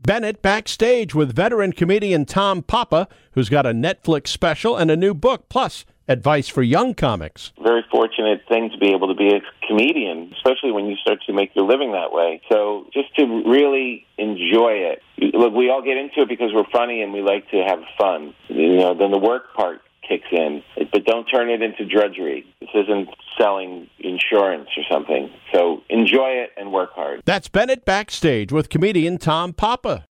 Bennett backstage with veteran comedian Tom Papa, who's got a Netflix special and a new book, plus advice for young comics. Very fortunate thing to be able to be a comedian, especially when you start to make your living that way. So just to really enjoy it. Look, we all get into it because we're funny and we like to have fun. Then the work part kicks in. But don't turn it into drudgery. This isn't selling insurance or something. So enjoy it and work hard. That's Bennett backstage with comedian Tom Papa.